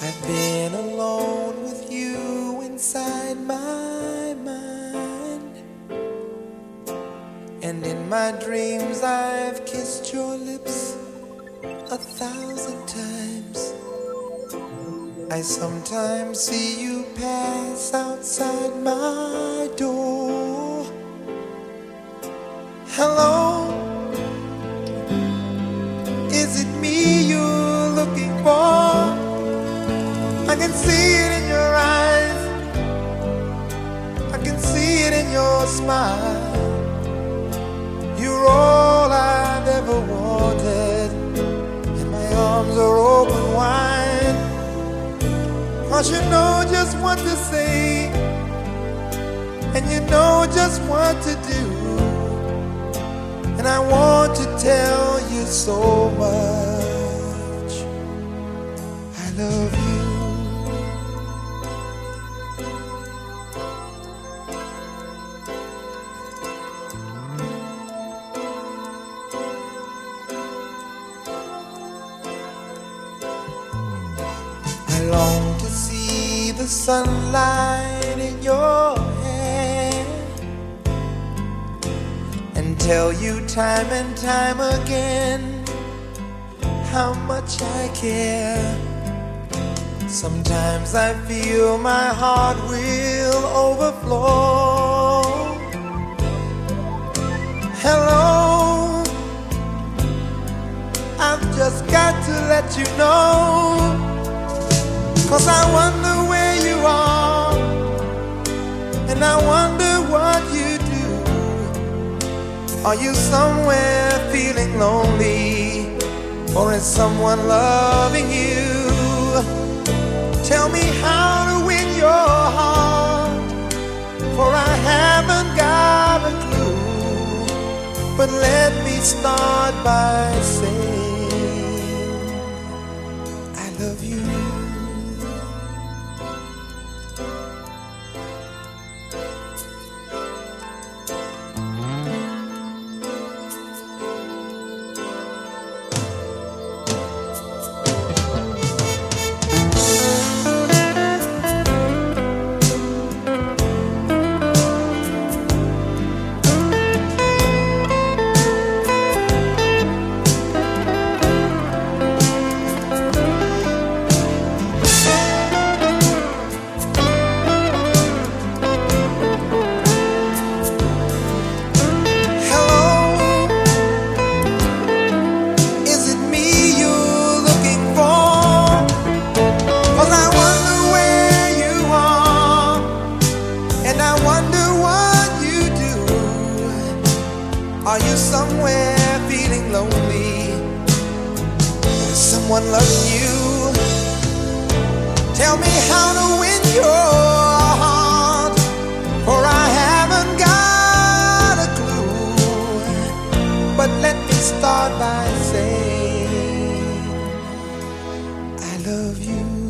I've been alone with you inside my mind, and in my dreams I've kissed your lips 1,000 times. I sometimes see you pass outside my door. Hello, is it me you're looking for? I can see it in your eyes, I can see it in your smile. You're all I've ever wanted, and my arms are open wide. 'Cause you know just what to say, and you know just what to do, and I want to tell you so much. I love you. I long to see the sunlight in your hair and tell you time and time again how much I care. Sometimes I feel my heart will overflow. Hello, I've just got to let you know, 'cause I wonder where you are, and I wonder what you do. Are you somewhere feeling lonely, or is someone loving you? Tell me how to win your heart, for I haven't got a clue. But let me start by saying I love you. Are you somewhere feeling lonely? Is someone loving you? Tell me how to win your heart, for I haven't got a clue. But let me start by saying I love you.